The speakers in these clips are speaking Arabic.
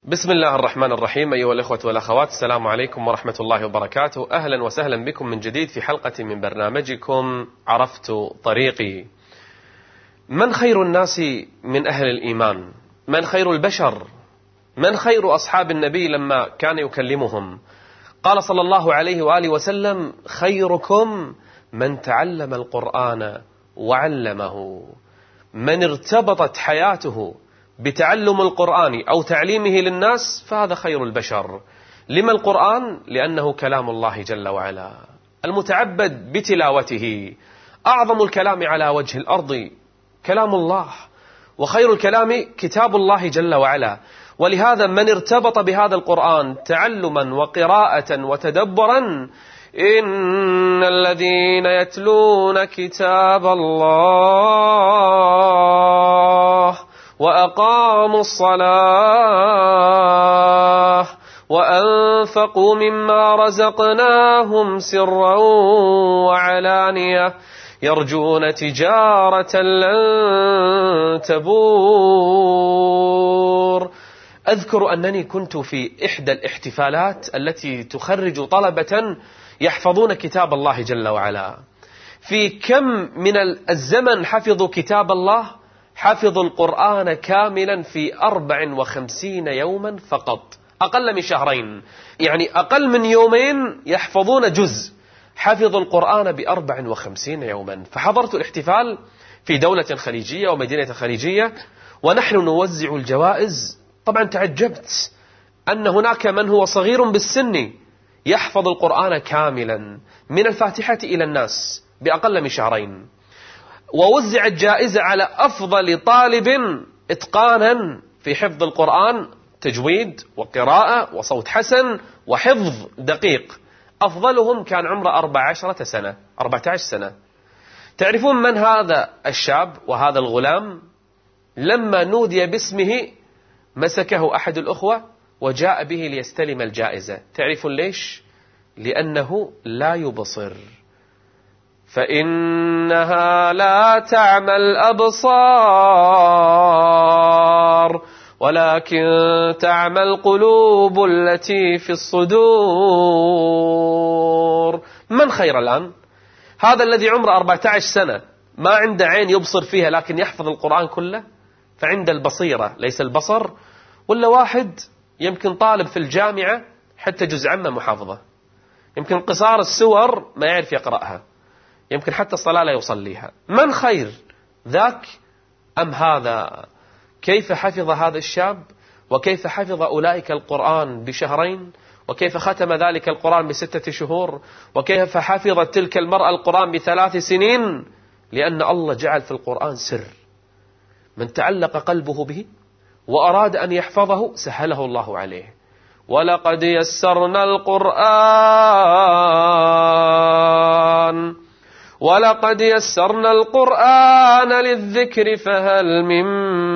بسم الله الرحمن الرحيم. أيها الإخوة والأخوات، السلام عليكم ورحمة الله وبركاته. أهلا وسهلا بكم من جديد في حلقة من برنامجكم عرفت طريقي. من خير الناس من أهل الإيمان؟ من خير البشر؟ من خير أصحاب النبي لما كان يكلمهم؟ قال صلى الله عليه وآله وسلم: خيركم من تعلم القرآن وعلمه. من ارتبطت حياته بتعلم القرآن أو تعليمه للناس فهذا خير البشر. لما القرآن؟ لأنه كلام الله جل وعلا المتعبد بتلاوته. أعظم الكلام على وجه الأرض كلام الله، وخير الكلام كتاب الله جل وعلا. ولهذا من ارتبط بهذا القرآن تعلما وقراءة وتدبرا: إن الذين يتلون كتاب الله وأقاموا الصلاة وأنفقوا مما رزقناهم سرا وعلانية يرجون تجارة لن تبور. أذكر أنني كنت في إحدى الاحتفالات التي تخرج طلبة يحفظون كتاب الله جل وعلا. في كم من الزمن حفظوا كتاب الله؟ حفظوا القرآن كاملا في 54 يوما فقط، أقل من شهرين، يعني أقل من يومين يحفظون جزء. حفظوا القرآن ب54 يوما. فحضرت الاحتفال في دولة خليجية ومدينة خليجية ونحن نوزع الجوائز. طبعا تعجبت أن هناك من هو صغير بالسن يحفظ القرآن كاملا من الفاتحة إلى الناس بأقل من شهرين. ووزعت جائزة على أفضل طالب إتقانا في حفظ القرآن، تجويد وقراءة وصوت حسن وحفظ دقيق. أفضلهم كان عمره 14 سنة. تعرفون من هذا الشاب وهذا الغلام؟ لما نودي باسمه مسكه أحد الأخوة وجاء به ليستلم الجائزة. تعرفون ليش؟ لأنه لا يبصر. فإنها لا تعمى الأبصار ولكن تعمى القلوب التي في الصدور. من خير الآن؟ هذا الذي عمره 14 سنة ما عنده عين يبصر فيها لكن يحفظ القرآن كله، فعند البصيرة ليس البصر. ولا واحد يمكن طالب في الجامعة حتى جزء عامة محافظة، يمكن قصار السور ما يعرف يقرأها، يمكن حتى الصلاة لا يصليها. من خير، ذاك أم هذا؟ كيف حفظ هذا الشاب؟ وكيف حفظ أولئك القرآن بشهرين؟ وكيف ختم ذلك القرآن ب6 شهور؟ وكيف حفظت تلك المرأة القرآن ب3 سنين؟ لأن الله جعل في القرآن سر. من تعلق قلبه به وأراد أن يحفظه سهله الله عليه. ولقد يسرنا القرآن للذكر فهل من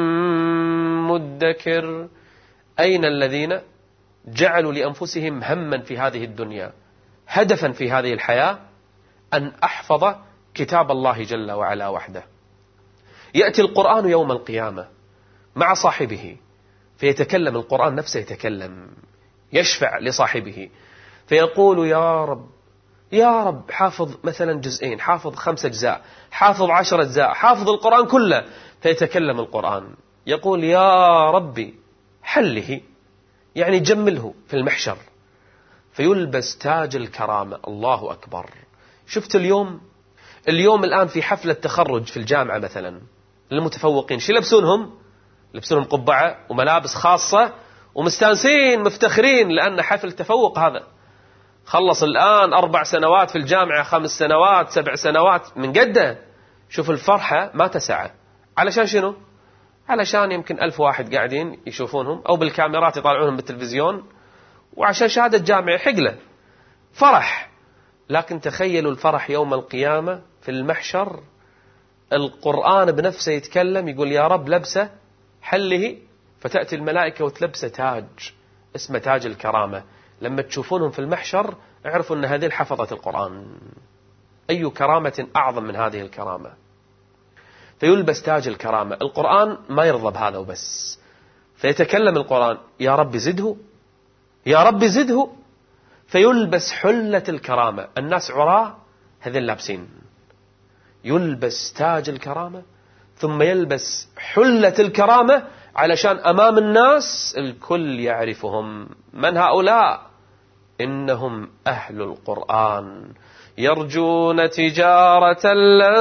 مدكر. أين الذين جعلوا لأنفسهم هما في هذه الدنيا، هدفا في هذه الحياة، أن أحفظ كتاب الله جل وعلا وحده؟ يأتي القرآن يوم القيامة مع صاحبه فيتكلم القرآن نفسه، يتكلم يشفع لصاحبه فيقول: يا رب حافظ مثلا جزئين، حافظ 5 أجزاء، حافظ 10 أجزاء، حافظ القرآن كله. فيتكلم القرآن يقول: يا ربي حله، يعني جمله في المحشر. فيلبس تاج الكرامة. الله أكبر. شفت اليوم الآن في حفلة تخرج في الجامعة مثلا للمتفوقين، شو يلبسونهم قبعة وملابس خاصة ومستانسين مفتخرين لأن حفل تفوق. هذا خلص الآن 4 سنوات في الجامعة، 5 سنوات، 7 سنوات من قده. شوف الفرحة ما تسعى. علشان شنو؟ علشان يمكن 1000 واحد قاعدين يشوفونهم أو بالكاميرات يطالعونهم بالتلفزيون، وعشان شهادة جامعة حقلة فرح. لكن تخيلوا الفرح يوم القيامة في المحشر، القرآن بنفسه يتكلم يقول: يا رب لبسه حله. فتأتي الملائكة وتلبسه تاج اسمه تاج الكرامة. لما تشوفونهم في المحشر اعرفوا أن هذه حفظت القرآن. أي كرامة أعظم من هذه الكرامة؟ فيلبس تاج الكرامة. القرآن ما يرضى بهذا وبس، فيتكلم القرآن: يا رب زده، يا رب زده، فيلبس حلة الكرامة. الناس عراة، هذين لابسين، يلبس تاج الكرامة ثم يلبس حلة الكرامة علشان أمام الناس الكل يعرفهم. من هؤلاء؟ إنهم أهل القرآن، يرجون تجارة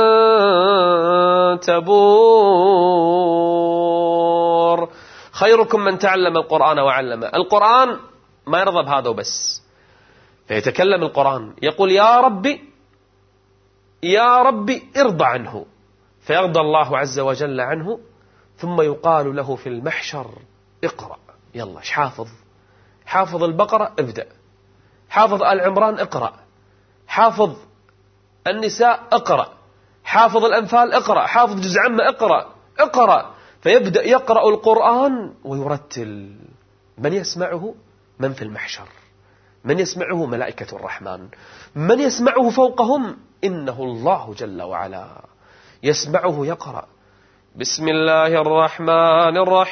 لن تبور. خيركم من تعلم القرآن وعلمه. القرآن ما يرضى بهذا وبس، فيتكلم القرآن يقول: يا ربي، يا ربي ارضى عنه، فيرضى الله عز وجل عنه. ثم يقال له في المحشر: اقرأ، يلا ايش حافظ؟ حافظ البقرة ابدأ، حافظ آل عمران اقرأ، حافظ النساء اقرأ، حافظ الأنفال اقرأ، حافظ جزء عامة اقرأ، اقرأ. فيبدأ يقرأ القرآن ويرتل. من يسمعه؟ من في المحشر. من يسمعه؟ ملائكة الرحمن. من يسمعه فوقهم؟ إنه الله جل وعلا يسمعه يقرأ: بسم الله الرحمن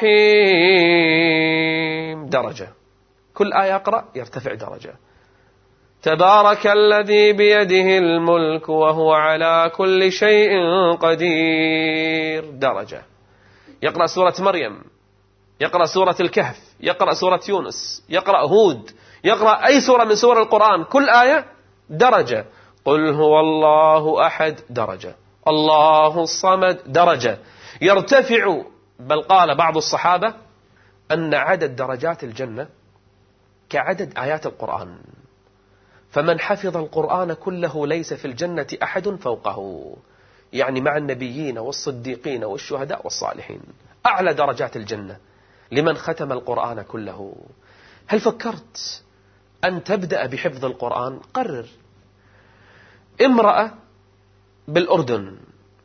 الرحيم، درجة. كل آية يقرأ يرتفع درجة. تبارك الذي بيده الملك وهو على كل شيء قدير، درجة. يقرأ سورة مريم، يقرأ سورة الكهف، يقرأ سورة يونس، يقرأ هود، يقرأ أي سورة من سور القرآن، كل آية درجة. قل هو الله أحد، درجة. الله الصمد، درجة. يرتفع. بل قال بعض الصحابة أن عدد درجات الجنة كعدد آيات القرآن، فمن حفظ القرآن كله ليس في الجنة أحد فوقه، يعني مع النبيين والصديقين والشهداء والصالحين. أعلى درجات الجنة لمن ختم القرآن كله. هل فكرت أن تبدأ بحفظ القرآن؟ قرر. امرأة بالأردن،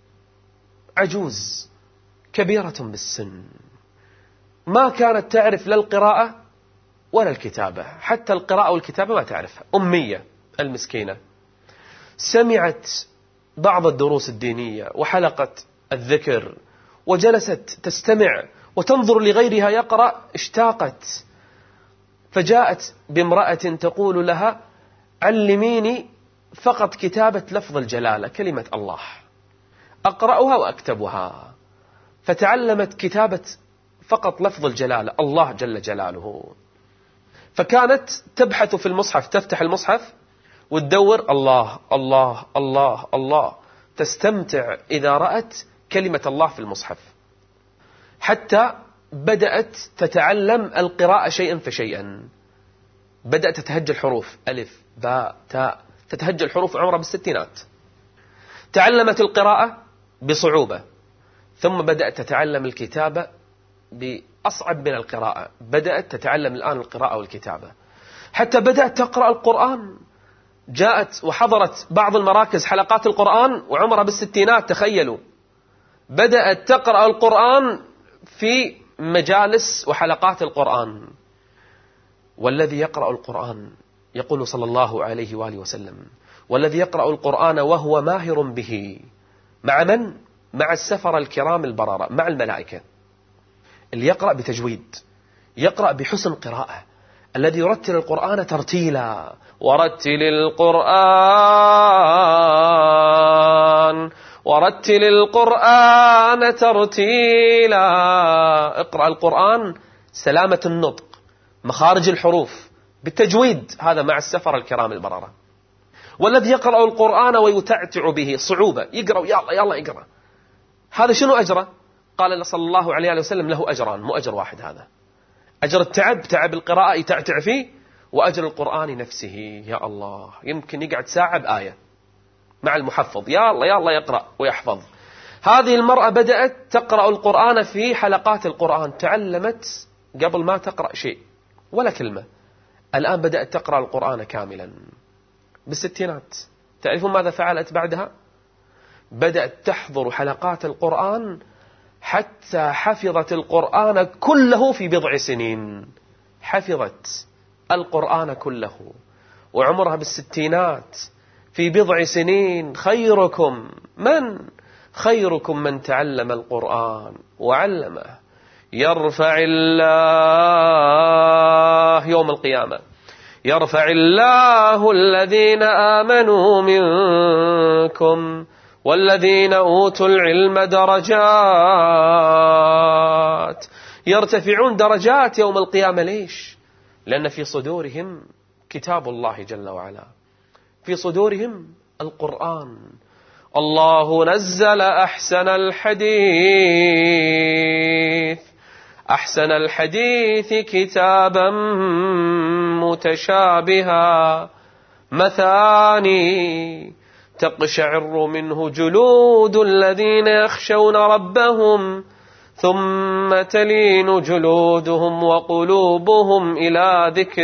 عجوز كبيرة بالسن، ما كانت تعرف لا القراءة ولا الكتابة، حتى القراءة والكتابة ما تعرفها، أمية المسكينة. سمعت بعض الدروس الدينية وحلقة الذكر وجلست تستمع وتنظر لغيرها يقرأ، اشتاقت، فجاءت بامرأة تقول لها: علميني فقط كتابة لفظ الجلالة، كلمة الله، أقرأها وأكتبها. فتعلمت كتابة فقط لفظ الجلالة، الله جل جلاله. فكانت تبحث في المصحف، تفتح المصحف وتدور الله الله الله الله، تستمتع إذا رأت كلمة الله في المصحف، حتى بدأت تتعلم القراءة شيئا فشيئا. بدأت تتهجى الحروف، ألف باء تاء، تتهجى الحروف عمرها بالستينات. تعلمت القراءة بصعوبة، ثم بدأت تتعلم الكتابة بأصعب من القراءة. بدأت تتعلم الآن القراءة والكتابة، حتى بدأت تقرأ القرآن. جاءت وحضرت بعض المراكز حلقات القرآن وعمرها بالستينات، تخيلوا. بدأت تقرأ القرآن في مجالس وحلقات القرآن. والذي يقرأ القرآن، يقول صلى الله عليه وآله وسلم: والذي يقرأ القرآن وهو ماهر به، مع من؟ مع السفر الكرام البررة، مع الملائكة. اللي يقرأ بتجويد، يقرأ بحسن قراءة، الذي يرتل القرآن ترتيلا. ورتل القرآن ورتل القرآن ترتيلا. اقرأ القرآن سلامة النطق، مخارج الحروف بالتجويد، هذا مع السفر الكرام البررة. والذي يقرأ القرآن ويتعتع به، صعوبة، يقرأ يلا يلا يقرأ، هذا شنو أجره؟ قال صلى الله عليه وسلم: له أجران، مو أجر واحد. هذا أجر التعب، تعب القراءة يتعتع فيه، وأجر القرآن نفسه. يا الله، يمكن يقعد ساعة بآية مع المحفظ، يلا يلا يقرأ ويحفظ. هذه المرأة بدأت تقرأ القرآن في حلقات القرآن، تعلمت قبل ما تقرأ شيء ولا كلمة. الآن بدأت تقرأ القرآن كاملا بالستينات. تعرفون ماذا فعلت بعدها؟ بدأت تحضر حلقات القرآن حتى حفظت القرآن كله في بضع سنين. حفظت القرآن كله وعمرها بالستينات، في بضع سنين. خيركم من تعلم القرآن وعلمه. يرفع الله يوم القيامة يرفع الله الذين آمنوا منكم والذين أوتوا العلم درجات. يرتفعون درجات يوم القيامة. ليش؟ لأن في صدورهم كتاب الله جل وعلا، في صدورهم القرآن. الله نزل أحسن الحديث كتابا متشابها مثاني تقشعر منه جلود الذين يخشون ربهم ثم تلين جلودهم وقلوبهم إلى ذكر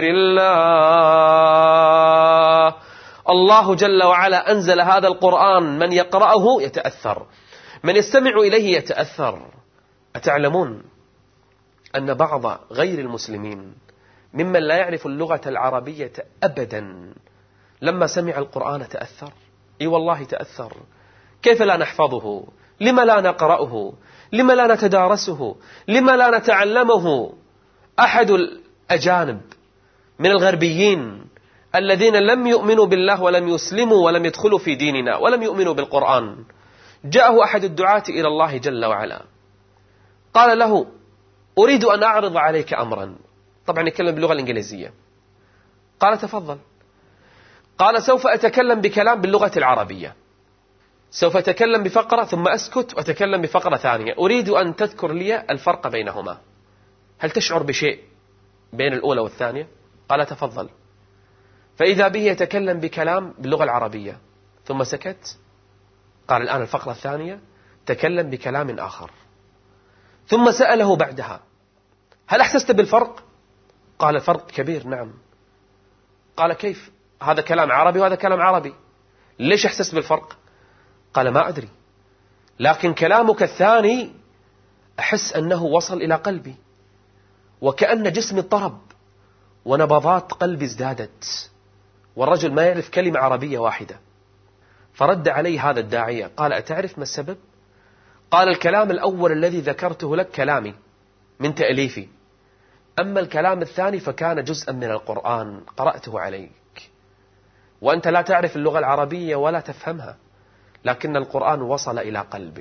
الله. الله جل وعلا أنزل هذا القرآن، من يقرأه يتأثر، من يستمع إليه يتأثر. أتعلمون أن بعض غير المسلمين ممن لا يعرف اللغة العربية أبدا لما سمع القرآن تأثر؟ إي والله تأثر. كيف لا نحفظه؟ لما لا نقرأه؟ لما لا نتدارسه؟ لما لا نتعلمه؟ أحد الأجانب من الغربيين الذين لم يؤمنوا بالله ولم يسلموا ولم يدخلوا في ديننا ولم يؤمنوا بالقرآن، جاءه أحد الدعاة إلى الله جل وعلا قال له: أريد أن أعرض عليك أمرا. طبعا يتكلم باللغة الإنجليزية. قال: تفضل. قال: سوف أتكلم بكلام باللغة العربية، سوف أتكلم بفقرة ثم أسكت وأتكلم بفقرة ثانية، أريد أن تذكر لي الفرق بينهما، هل تشعر بشيء بين الأولى والثانية؟ قال: تفضل. فإذا به يتكلم بكلام باللغة العربية ثم سكت. قال: الآن الفقرة الثانية تكلم بكلام آخر. ثم سأله بعدها: هل أحسست بالفرق؟ قال: الفرق كبير، نعم. قال: كيف؟ هذا كلام عربي وهذا كلام عربي، ليش أحسست بالفرق؟ قال: ما أدري، لكن كلامك الثاني أحس أنه وصل إلى قلبي، وكأن جسمي اضطرب ونبضات قلبي ازدادت. والرجل ما يعرف كلمة عربية واحدة. فرد عليه هذا الداعية قال: أتعرف ما السبب؟ قال: الكلام الأول الذي ذكرته لك كلامي من تأليفي، أما الكلام الثاني فكان جزءا من القرآن قرأته عليك، وأنت لا تعرف اللغة العربية ولا تفهمها، لكن القرآن وصل إلى قلبك.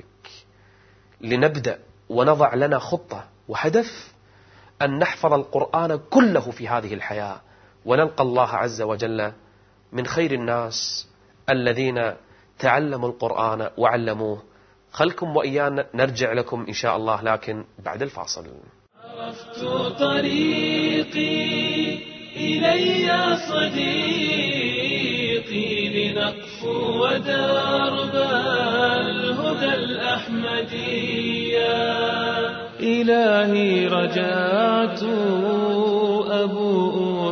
لنبدأ ونضع لنا خطة وهدف أن نحفظ القرآن كله في هذه الحياة، ونلقى الله عز وجل من خير الناس الذين تعلموا القرآن وعلموه. خلكم وإيانا نرجع لكم إن شاء الله، لكن بعد الفاصل. عرفت طريقي إلي صديقي لنقفو ودرب الهدى الأحمدية. إلهي رجعت أبوء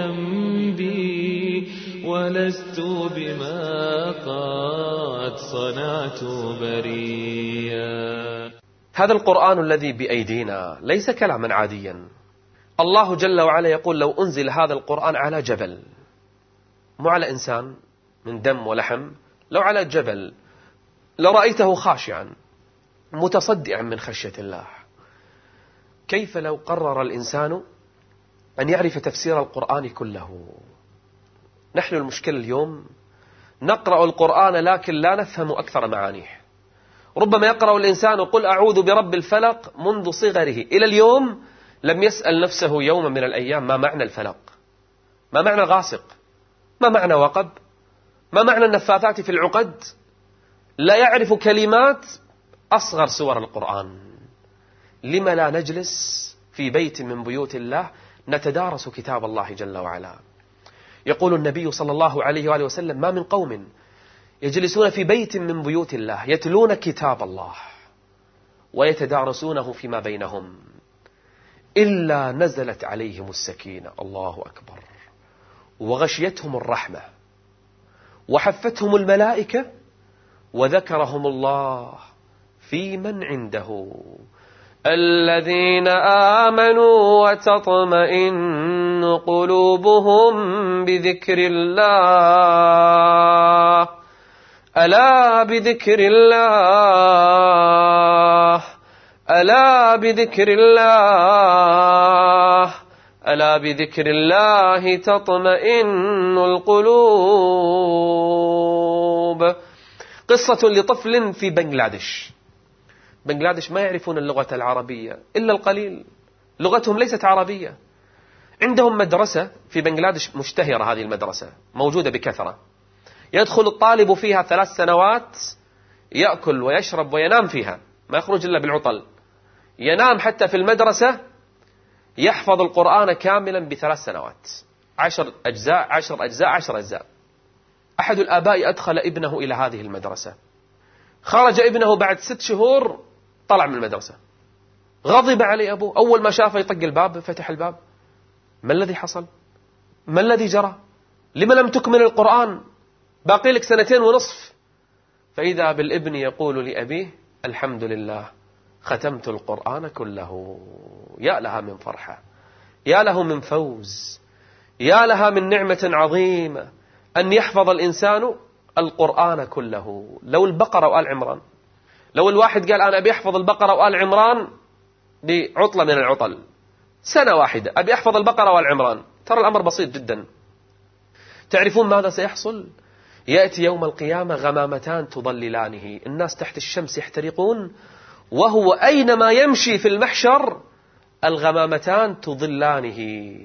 بذنبي ولست بما قد صنعت بريا. هذا القرآن الذي بأيدينا ليس كلاما عاديا. الله جل وعلا يقول: لو أنزل هذا القرآن على جبل، مو على إنسان من دم ولحم، لو على جبل لرأيته خاشعا متصدعا من خشية الله. كيف لو قرر الإنسان أن يعرف تفسير القرآن كله؟ نحن المشكلة اليوم نقرأ القرآن لكن لا نفهم أكثر معانيه. ربما يقرأ الإنسان قل أعوذ برب الفلق منذ صغره إلى اليوم لم يسأل نفسه يوما من الأيام ما معنى الفلق، ما معنى غاسق، ما معنى وقب، ما معنى النفاثات في العقد. لا يعرف كلمات أصغر سور القرآن. لما لا نجلس في بيت من بيوت الله نتدارس كتاب الله جل وعلا؟ يقول النبي صلى الله عليه وآله وسلم: ما من قوم يجلسون في بيت من بيوت الله يتلون كتاب الله ويتدارسونه فيما بينهم إلا نزلت عليهم السكينة، الله أكبر، وغشيتهم الرحمة وحفتهم الملائكة وذكرهم الله في من عنده الذين آمنوا وتطمئن قلوبهم بذكر الله ألا بذكر الله ألا بذكر الله ألا بذكر الله تطمئن القلوب. قصة لطفل في بنغلاديش. بنغلاديش ما يعرفون اللغة العربية إلا القليل، لغتهم ليست عربية. عندهم مدرسة في بنغلاديش مشتهرة، هذه المدرسة موجودة بكثرة، يدخل الطالب فيها 3 سنوات، يأكل ويشرب وينام فيها، ما يخرج إلا بالعطل، ينام حتى في المدرسة، يحفظ القرآن كاملا ب3 سنوات، 10 أجزاء 10 أجزاء 10 أجزاء. أحد الآباء أدخل ابنه إلى هذه المدرسة، خرج ابنه بعد 6 شهور، طلع من المدرسة، غضب عليه أبوه. أول ما شافه يطق الباب، فتح الباب، ما الذي حصل؟ ما الذي جرى؟ لما لم تكمل القرآن؟ باقي لك 2.5 سنين. فإذا بالابن يقول لأبيه: الحمد لله ختمت القرآن كله. يا لها من فرحة، يا له من فوز، يا لها من نعمة عظيمة أن يحفظ الإنسان القرآن كله. لو البقرة وآل عمران، لو الواحد قال أنا أبي أحفظ البقرة وآل عمران بعطلة من العطل، 1 سنة أبي أحفظ البقرة وآل عمران، ترى الأمر بسيط جدا. تعرفون ماذا سيحصل؟ يأتي يوم القيامة غمامتان تضللانه، الناس تحت الشمس يحترقون، وهو أينما يمشي في المحشر الغمامتان تضلانه،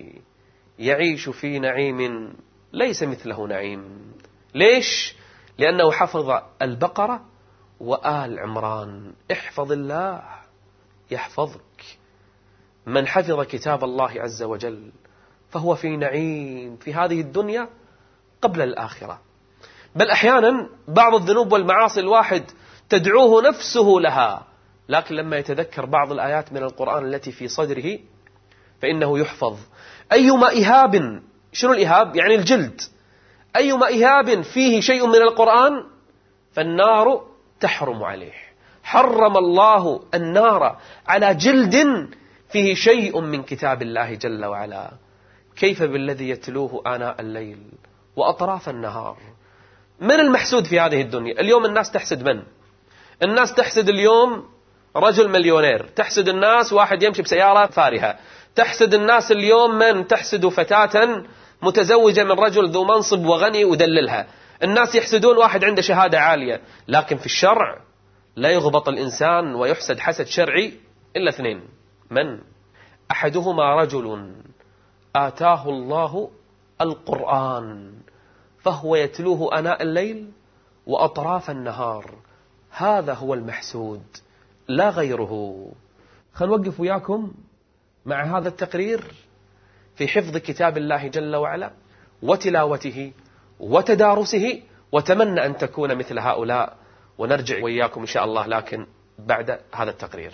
يعيش في نعيم ليس مثله نعيم. ليش؟ لأنه حفظ البقرة وآل عمران. احفظ الله يحفظك. من حفظ كتاب الله عز وجل فهو في نعيم في هذه الدنيا قبل الآخرة. بل أحيانا بعض الذنوب والمعاصي الواحد تدعوه نفسه لها، لكن لما يتذكر بعض الآيات من القرآن التي في صدره فإنه يحفظ. أيما إهاب، شنو الإهاب؟ يعني الجلد، أيما إهاب فيه شيء من القرآن فالنار تحرم عليه. حرم الله النار على جلد فيه شيء من كتاب الله جل وعلا. كيف بالذي يتلوه آناء الليل وأطراف النهار؟ من المحسود في هذه الدنيا؟ اليوم الناس تحسد من؟ الناس تحسد اليوم رجل مليونير، تحسد الناس واحد يمشي بسيارة فارهة، تحسد الناس اليوم من تحسد فتاة متزوجة من رجل ذو منصب وغني ودللها. الناس يحسدون واحد عنده شهادة عالية، لكن في الشرع لا يغبط الإنسان ويحسد حسد شرعي إلا 2. من؟ أحدهما رجل آتاه الله القرآن فهو يتلوه آناء الليل وأطراف النهار، هذا هو المحسود لا غيره. خلينا نوقف وياكم مع هذا التقرير في حفظ كتاب الله جل وعلا وتلاوته وتدارسه، وتمنى أن تكون مثل هؤلاء، ونرجع وياكم إن شاء الله لكن بعد هذا التقرير.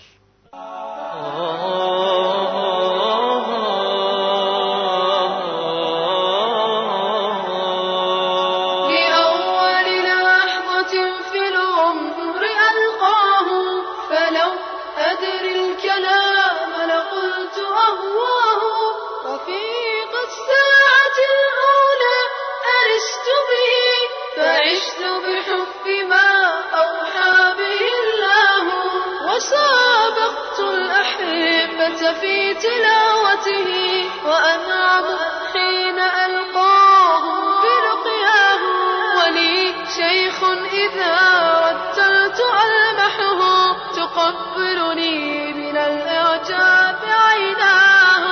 وسابقت الأحبة في تلاوته، وأنعم حين ألقاه برقياه. ولي شيخ إذا رتلت ألمحه، تقبلني من الإعجاب عيناه.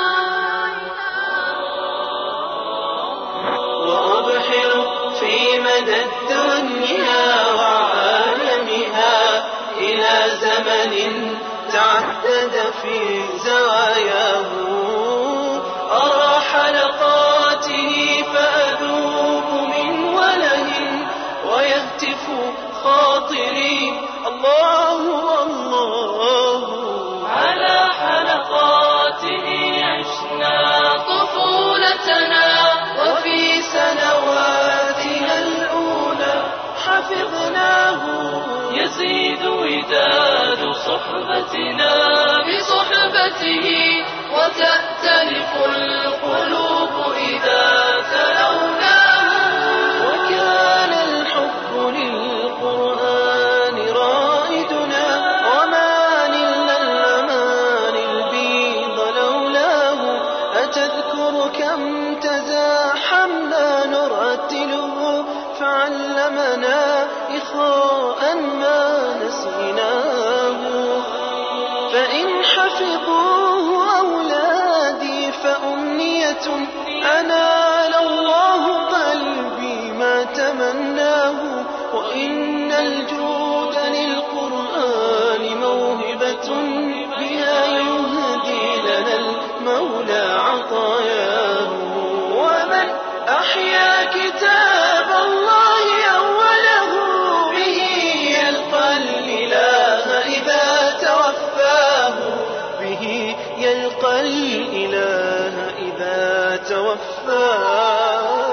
وأبحر في مدى الدنيا وعالمها إلى زمن تعدد في زواياه. أرى حلقاته فأذوب من وله، ويهتف خاطري الله الله. على حلقاته عشنا طفولتنا، وفي سنواتنا الأولى حفظناه. يزيد وداد صحبتنا بصحبته، نذكر كم تزاحمنا نرتله فعلمنا إخاء ما نسيناه. فإن حفظوه أولادي فأمنية أنال الله قلبي ما تمناه. وإن الجود للقرآن موهبة بها يهدي لنا المولى عطاياه. ومن أحيا كتاب الله أوله به يلقى الإله إذا توفاه. به يلقى الإله إذا توفاه.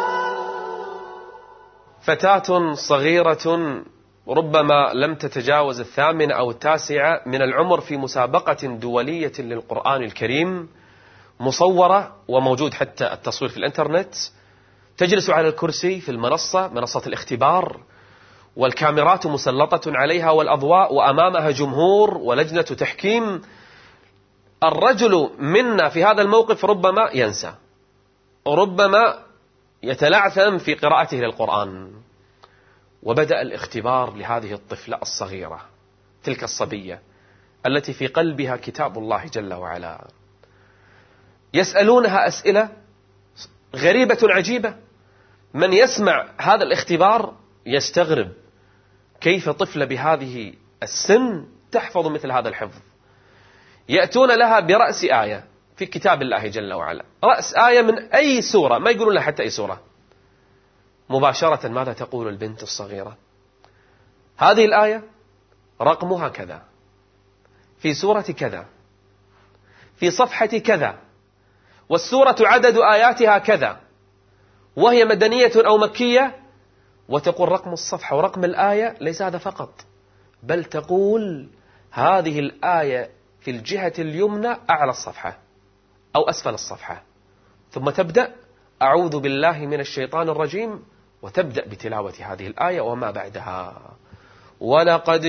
فتاة صغيرة ربما لم تتجاوز 8 أو 9 من العمر في مسابقة دولية للقرآن الكريم مصورة وموجود حتى التصوير في الإنترنت، تجلس على الكرسي في منصة الاختبار، والكاميرات مسلطة عليها والأضواء، وأمامها جمهور ولجنة تحكيم. الرجل منا في هذا الموقف ربما ينسى، ربما يتلعثم في قراءته للقرآن. وبدأ الاختبار لهذه الطفلة الصغيرة، تلك الصبية التي في قلبها كتاب الله جل وعلا. يسألونها أسئلة غريبة عجيبة. من يسمع هذا الاختبار يستغرب كيف طفلة بهذه السن تحفظ مثل هذا الحفظ. يأتون لها برأس آية في كتاب الله جل وعلا، رأس آية من أي سورة، ما يقولون لها حتى أي سورة. مباشرة ماذا تقول البنت الصغيرة؟ هذه الآية رقمها كذا، في سورة كذا، في صفحة كذا، والسورة عدد آياتها كذا، وهي مدنية أو مكية. وتقول رقم الصفحة ورقم الآية. ليس هذا فقط، بل تقول هذه الآية في الجهة اليمنى أعلى الصفحة أو أسفل الصفحة، ثم تبدأ أعوذ بالله من الشيطان الرجيم، وتبدأ بتلاوة هذه الآية وما بعدها. ولقد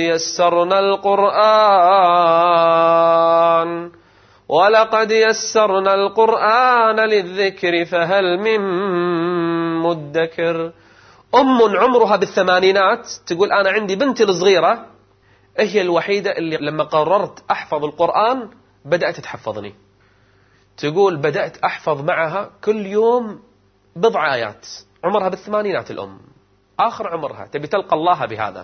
يسرنا القرآن للذكر فهل من مدكر. عمرها بالثمانينات تقول أنا عندي بنتي الصغيرة هي الوحيدة اللي لما قررت أحفظ القرآن بدأت تحفظني. تقول بدأت أحفظ معها كل يوم بضع آيات. عمرها بالثمانينات الأم، آخر عمرها، تبي تلقى الله بهذا.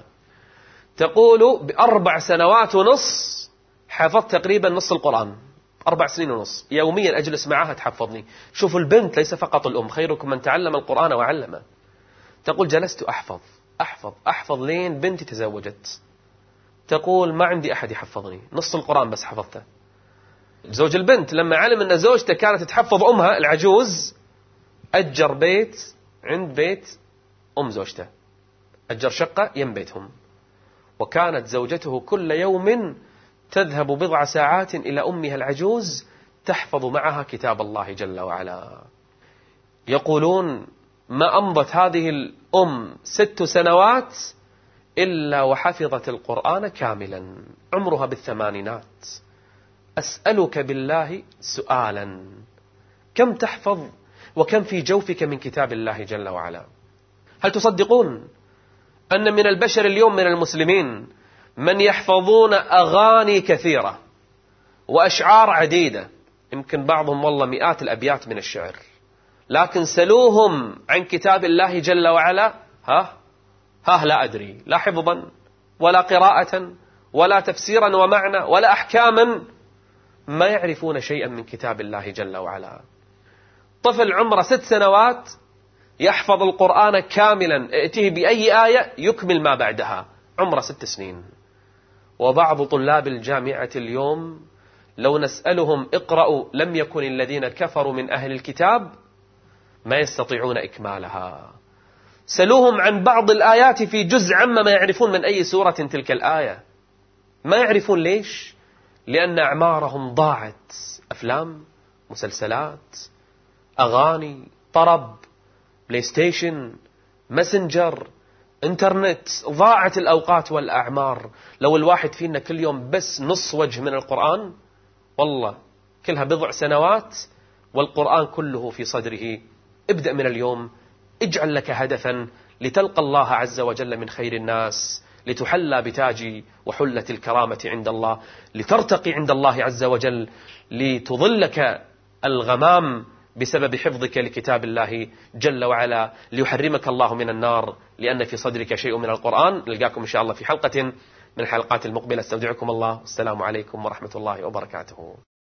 تقول ب4 سنوات ونص حفظت تقريبا نص القرآن، 4 سنين ونص، يوميا أجلس معها تحفظني. شوفوا البنت ليس فقط الأم، خيركم من تعلم القرآن وعلمه. تقول جلست أحفظ لين بنتي تزوجت. تقول ما عندي أحد يحفظني، نص القرآن بس حفظته. زوج البنت لما علم أن زوجته كانت تحفظ أمها العجوز، أجر بيت عند بيت أم زوجته، أجر شقة يم بيتهم. وكانت زوجته كل يوم تذهب بضع ساعات إلى أمها العجوز تحفظ معها كتاب الله جل وعلا. يقولون ما أمضت هذه الأم 6 سنوات إلا وحفظت القرآن كاملا، عمرها بالثمانينات. أسألك بالله سؤالا، كم تحفظ وكم في جوفك من كتاب الله جل وعلا؟ هل تصدقون أن من البشر اليوم من المسلمين من يحفظون أغاني كثيرة وأشعار عديدة، يمكن بعضهم والله مئات الأبيات من الشعر، لكن سلوهم عن كتاب الله جل وعلا لا أدري، لا حفظا ولا قراءة ولا تفسيرا ومعنى ولا أحكاما، ما يعرفون شيئا من كتاب الله جل وعلا. طفل عمره 6 سنوات يحفظ القرآن كاملا، ائتيه بأي آية يكمل ما بعدها، عمره 6 سنين. وبعض طلاب الجامعة اليوم لو نسألهم اقرأوا لم يكن الذين كفروا من أهل الكتاب ما يستطيعون إكمالها. سلوهم عن بعض الآيات في جزء عما ما يعرفون من أي سورة تلك الآية، ما يعرفون. ليش؟ لأن أعمارهم ضاعت، أفلام، مسلسلات، أغاني، طرب، بلاي ستيشن، ماسنجر، انترنت، ضاعت الأوقات والأعمار. لو الواحد فينا كل يوم بس نص وجه من القرآن، والله كلها بضع سنوات والقرآن كله في صدره، ابدأ من اليوم، اجعل لك هدفا لتلقى الله عز وجل من خير الناس، لتحلى بتاج وحلة الكرامة عند الله، لترتقي عند الله عز وجل، لتظلك الغمام بسبب حفظك لكتاب الله جل وعلا، ليحرمك الله من النار لأن في صدرك شيء من القرآن. نلقاكم إن شاء الله في حلقة من الحلقات المقبلة. استودعكم الله، السلام عليكم ورحمة الله وبركاته.